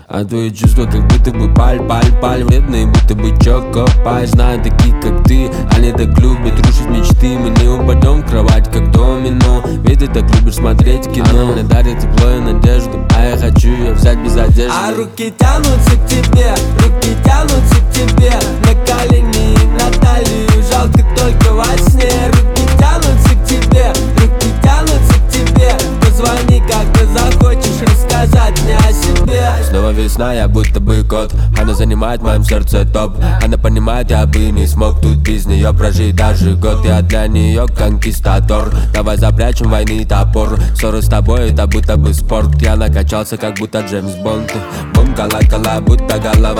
А твои чувства как будто бы паль вредные, будто бы чокопай. Знаю таких как ты, они так любят рушить мечты. Мы не упадем в кровать как домино, ведь ты так любишь смотреть кино. Она мне дарит тепло и надежду, а я хочу ее взять без одежды. А руки тянутся к тебе, руки тянутся к тебе, на колени и на талию, жалко только во сне. Руки тянутся к тебе, руки тянутся к тебе, позвони, когда захочешь рассказать мне о себе. Снова весна, я будто бы кот, она занимает в моем сердце топ. Она понимает, я бы не смог тут без нее прожить даже год. Я для нее конкистадор, давай запрячем войны топор. Ссоры с тобой, это будто бы спорт. Я накачался, как будто Джеймс Бонд. Бум, кала-кала, будто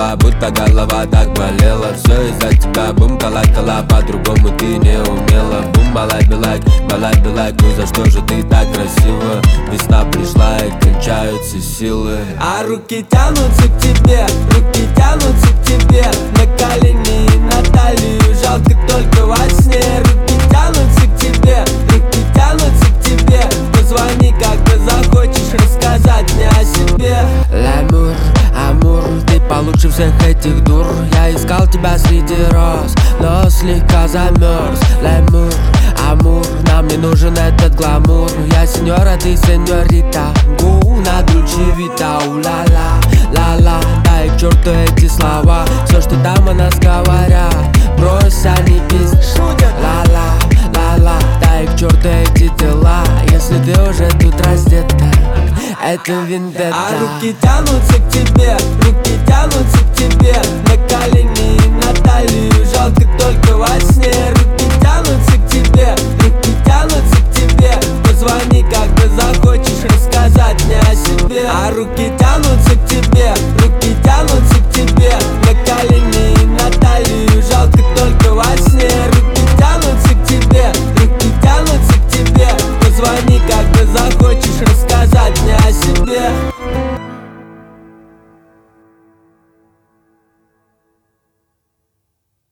голова так болела. Все из-за тебя, бум, кала-кала, по-другому ты не умела. Бум, малай-билайк, ну за что же ты так красива? Весна пришла и кончаются силы. А руки тянутся к тебе, руки тянутся к тебе, на колени и на талию, жалко только во сне. Руки тянутся к тебе, руки тянутся к тебе, позвони, когда захочешь рассказать мне о себе. Л'амур, амур, ты получше всех этих дур. Я искал тебя среди роз, но слегка замерз. Л'амур, амур, нам не нужен этот гламур. Я сеньора, ты сеньорита, на Дольче Вита, у-ла-ла, ла-ла. Дай к черту эти слова, все, что там о нас говорят, брось, они пиздят. Ла-ла, ла-ла, дай к черту эти дела, если ты уже тут раздета, это вендетта. А руки тянутся к тебе, руки тянутся к тебе, на колени и на талию, жалко только во сне. Руки тянутся к тебе, руки тянутся к тебе, позвони, когда захочешь рассказать мне о себе. А руки тянутся к тебе,